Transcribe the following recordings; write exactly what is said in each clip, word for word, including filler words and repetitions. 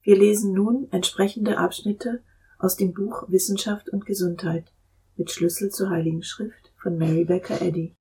Wir lesen nun entsprechende Abschnitte aus dem Buch Wissenschaft und Gesundheit mit Schlüssel zur Heiligen Schrift von Mary Baker Eddy.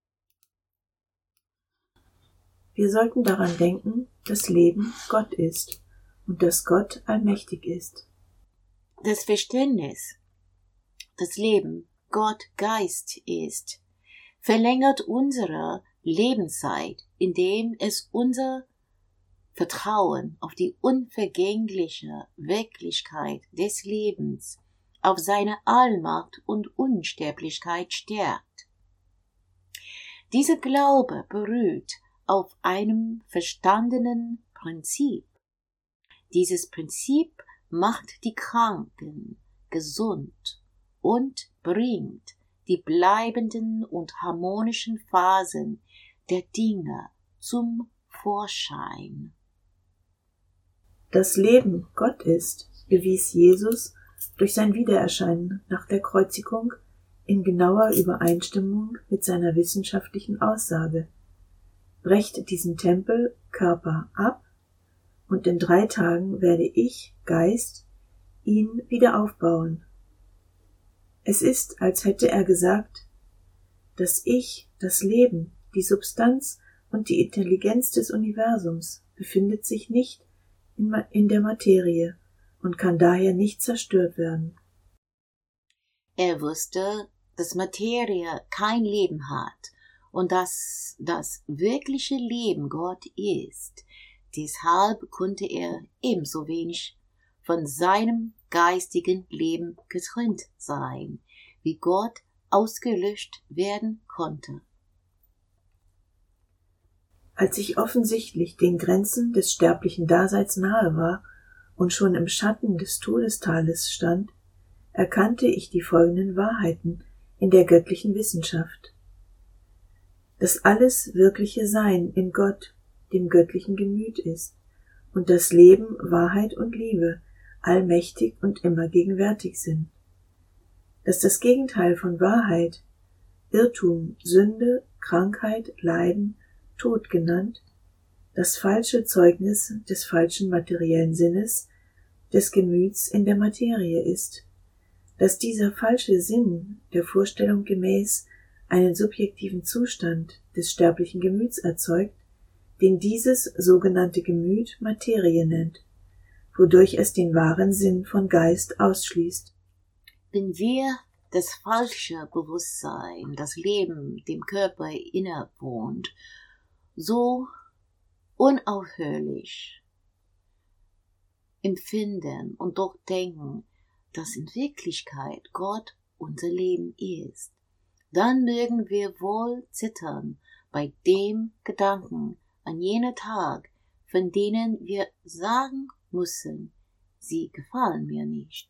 Wir sollten daran denken, dass Leben Gott ist und dass Gott allmächtig ist. Das Verständnis, dass Leben Gott Geist ist, verlängert unsere Lebenszeit, indem es unser Vertrauen auf die unvergängliche Wirklichkeit des Lebens, auf seine Allmacht und Unsterblichkeit stärkt. Dieser Glaube beruht auf einem verstandenen Prinzip. Dieses Prinzip macht die Kranken gesund und bringt die bleibenden und harmonischen Phasen der Dinge zum Vorschein. Das Leben Gott ist, bewies Jesus durch sein Wiedererscheinen nach der Kreuzigung in genauer Übereinstimmung mit seiner wissenschaftlichen Aussage. Brecht diesen Tempel Körper ab, und in drei Tagen werde ich, Geist, ihn wieder aufbauen. Es ist, als hätte er gesagt, das Ich, das Leben, die Substanz und die Intelligenz des Universums befindet sich nicht in, in der Materie und kann daher nicht zerstört werden. Er wusste, dass Materie kein Leben hat und dass das wirkliche Leben Gott ist. Deshalb konnte er ebenso wenig von seinem geistigen Leben getrennt sein, wie Gott ausgelöscht werden konnte. Als ich offensichtlich den Grenzen des sterblichen Daseins nahe war und schon im Schatten des Todestales stand, erkannte ich die folgenden Wahrheiten in der göttlichen Wissenschaft. Dass alles wirkliche Sein in Gott, dem göttlichen Gemüt ist, und das Leben, Wahrheit und Liebe allmächtig und immer gegenwärtig sind. Dass das Gegenteil von Wahrheit, Irrtum, Sünde, Krankheit, Leiden, Tod genannt, das falsche Zeugnis des falschen materiellen Sinnes, des Gemüts in der Materie ist, dass dieser falsche Sinn der Vorstellung gemäß einen subjektiven Zustand des sterblichen Gemüts erzeugt, den dieses sogenannte Gemüt Materie nennt, wodurch es den wahren Sinn von Geist ausschließt. Wenn wir das falsche Bewusstsein, das Leben dem Körper innewohnt, so unaufhörlich empfinden und doch denken, dass in Wirklichkeit Gott unser Leben ist, dann mögen wir wohl zittern bei dem Gedanken an jenen Tag, von denen wir sagen müssen, sie gefallen mir nicht.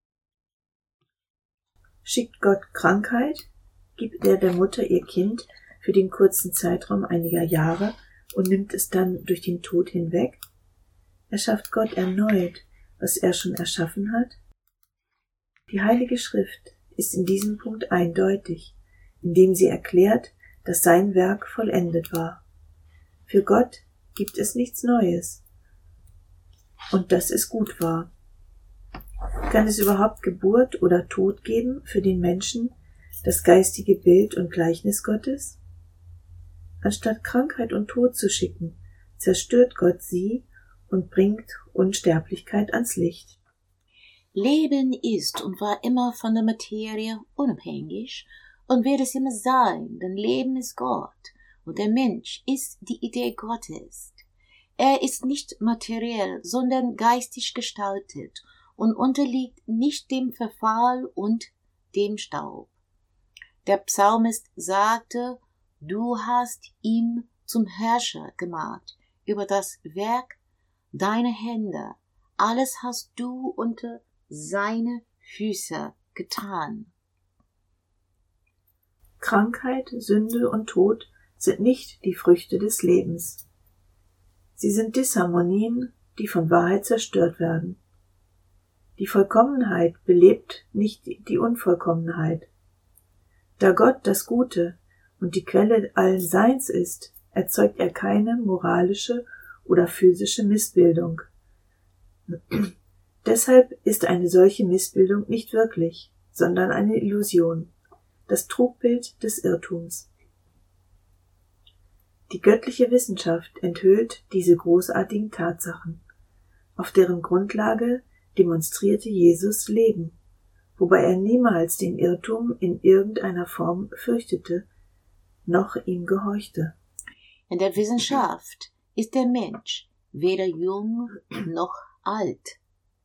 Schickt Gott Krankheit, gibt er der Mutter ihr Kind für den kurzen Zeitraum einiger Jahre und nimmt es dann durch den Tod hinweg? Erschafft Gott erneut, was er schon erschaffen hat? Die Heilige Schrift ist in diesem Punkt eindeutig, indem sie erklärt, dass sein Werk vollendet war. Für Gott gibt es nichts Neues. Und dass es gut war. Kann es überhaupt Geburt oder Tod geben für den Menschen, das geistige Bild und Gleichnis Gottes? Anstatt Krankheit und Tod zu schicken, zerstört Gott sie und bringt Unsterblichkeit ans Licht. Leben ist und war immer von der Materie unabhängig und wird es immer sein, denn Leben ist Gott und der Mensch ist die Idee Gottes. Er ist nicht materiell, sondern geistig gestaltet und unterliegt nicht dem Verfall und dem Staub. Der Psalmist sagte, du hast ihn zum Herrscher gemacht über das Werk deiner Hände. Alles hast du unter seine Füße getan. Krankheit, Sünde und Tod sind nicht die Früchte des Lebens. Sie sind Disharmonien, die von Wahrheit zerstört werden. Die Vollkommenheit belebt nicht die Unvollkommenheit. Da Gott das Gute und die Quelle allen Seins ist, erzeugt er keine moralische oder physische Missbildung. Deshalb ist eine solche Missbildung nicht wirklich, sondern eine Illusion, das Trugbild des Irrtums. Die göttliche Wissenschaft enthüllt diese großartigen Tatsachen, auf deren Grundlage demonstrierte Jesus Leben, wobei er niemals den Irrtum in irgendeiner Form fürchtete, noch ihm gehorchte. In der Wissenschaft ist der Mensch weder jung noch alt.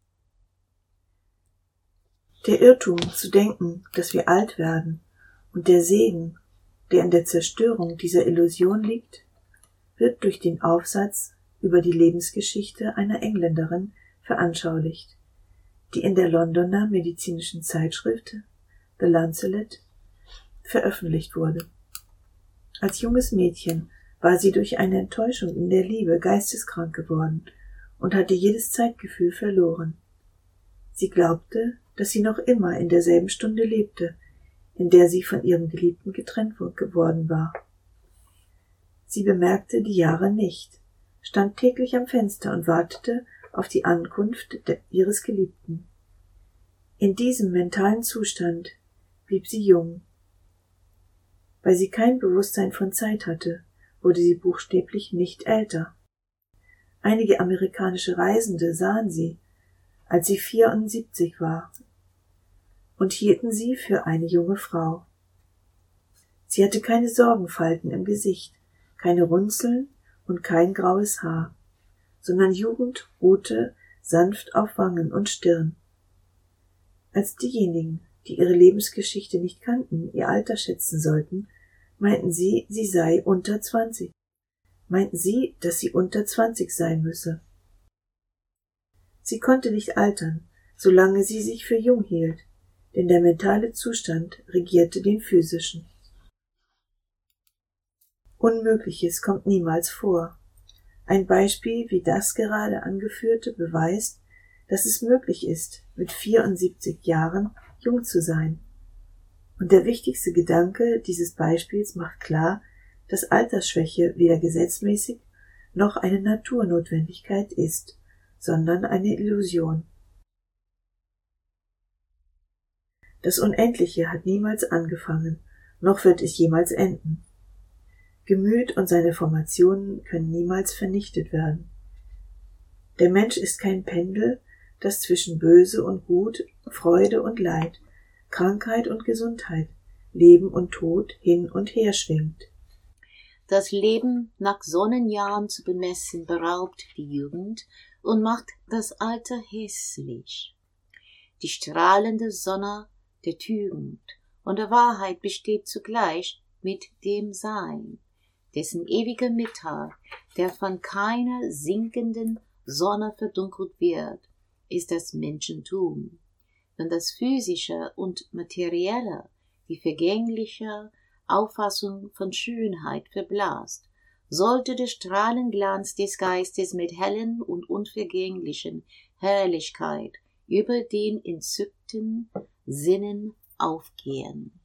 Der Irrtum zu denken, dass wir alt werden, und der Segen, der in der Zerstörung dieser Illusion liegt, wird durch den Aufsatz über die Lebensgeschichte einer Engländerin veranschaulicht, die in der Londoner medizinischen Zeitschrift The Lancet veröffentlicht wurde. Als junges Mädchen war sie durch eine Enttäuschung in der Liebe geisteskrank geworden und hatte jedes Zeitgefühl verloren. Sie glaubte, dass sie noch immer in derselben Stunde lebte, in der sie von ihrem Geliebten getrennt geworden war. Sie bemerkte die Jahre nicht, stand täglich am Fenster und wartete auf die Ankunft ihres Geliebten. In diesem mentalen Zustand blieb sie jung. Weil sie kein Bewusstsein von Zeit hatte, wurde sie buchstäblich nicht älter. Einige amerikanische Reisende sahen sie, als sie vierundsiebzig war, und hielten sie für eine junge Frau. Sie hatte keine Sorgenfalten im Gesicht, keine Runzeln und kein graues Haar, sondern Jugend ruhte sanft auf Wangen und Stirn. Als diejenigen, die ihre Lebensgeschichte nicht kannten, ihr Alter schätzen sollten, meinten sie, sie sei unter zwanzig. Meinten sie, dass sie unter zwanzig sein müsse. Sie konnte nicht altern, solange sie sich für jung hielt, denn der mentale Zustand regierte den physischen. Unmögliches kommt niemals vor. Ein Beispiel wie das gerade angeführte beweist, dass es möglich ist, mit vierundsiebzig Jahren jung zu sein. Und der wichtigste Gedanke dieses Beispiels macht klar, dass Altersschwäche weder gesetzmäßig noch eine Naturnotwendigkeit ist, sondern eine Illusion. Das Unendliche hat niemals angefangen, noch wird es jemals enden. Gemüt und seine Formationen können niemals vernichtet werden. Der Mensch ist kein Pendel, das zwischen Böse und Gut, Freude und Leid, Krankheit und Gesundheit, Leben und Tod hin und her schwingt. Das Leben nach Sonnenjahren zu bemessen beraubt die Jugend und macht das Alter hässlich. Die strahlende Sonne der Tugend und der Wahrheit besteht zugleich mit dem Sein, dessen ewiger Mittag, der von keiner sinkenden Sonne verdunkelt wird, ist das Menschentum. Wenn das Physische und Materielle, die vergängliche Auffassung von Schönheit verblasst, sollte der Strahlenglanz des Geistes mit hellen und unvergänglichen Herrlichkeit über den entzückten Sinnen aufgehen.